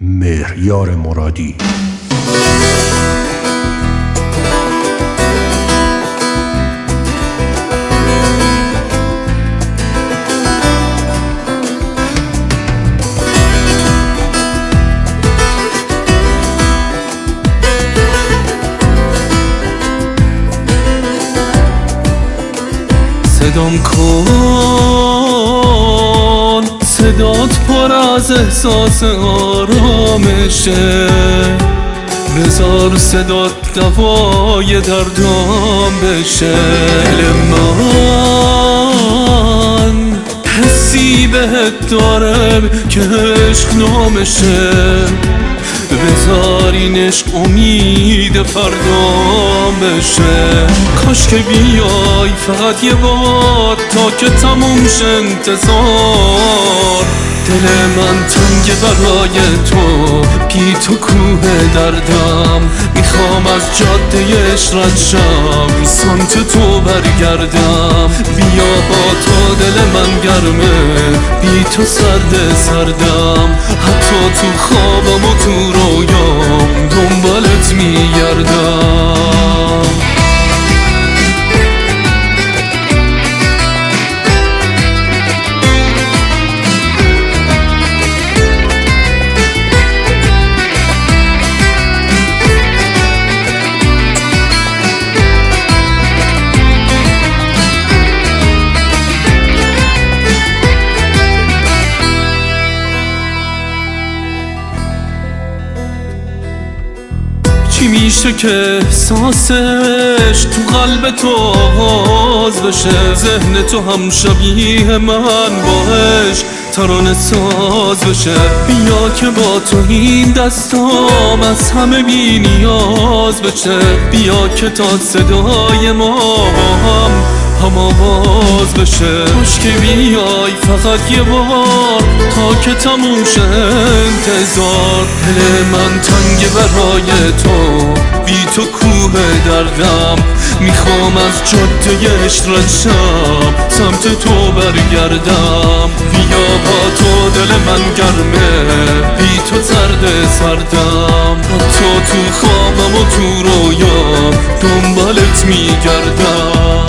مهریار مرادی. صدام کن، صدات پر از احساس آرامشه، بذار صدات دوای دردام بشه. دل من حسی بهت دارم که عشق نامشه، بذار این عشق امید فردام بشه. کاش که بیای فقط یه بار تا که تموم شه انتظار. دل من تنگ برای تو، بی تو کوه دردم، میخوام از جاده عشقت شم، سمت تو برگردم. بیا با تو دل من گرمه، بی تو سردم، حتی تو خوابم و تو رویام دنبالت میگردم. چی میشه که احساسش تو قلب تو آغاز بشه، ذهن تو هم شبیه من باش ترانه ساز بشه. بیا که با تو این دستام از همه بی نیاز بشه، بیا که تا صدای ما با هم آواز بشه. کاش که بیای فقط یه بار تا که تموم شه انتظار. دل من تنگ برای تو، بی تو کوه دردم، میخوام از جاده عشقت شم، سمت تو برگردم. بیا با تو دل من گرمه، بی تو سردم، حتی تو خوابم و تو رویام دنبالت میگردم.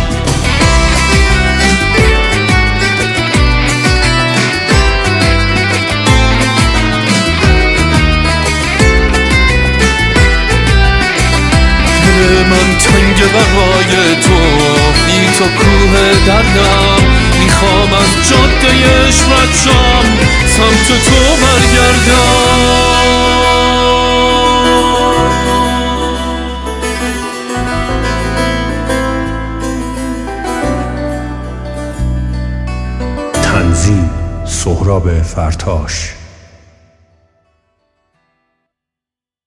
من تنگ برای تو، بی تو کوه دردم، میخوام از جاده عشقت شم، سمت تو برگردم. تنظیم سهراب فرتاش.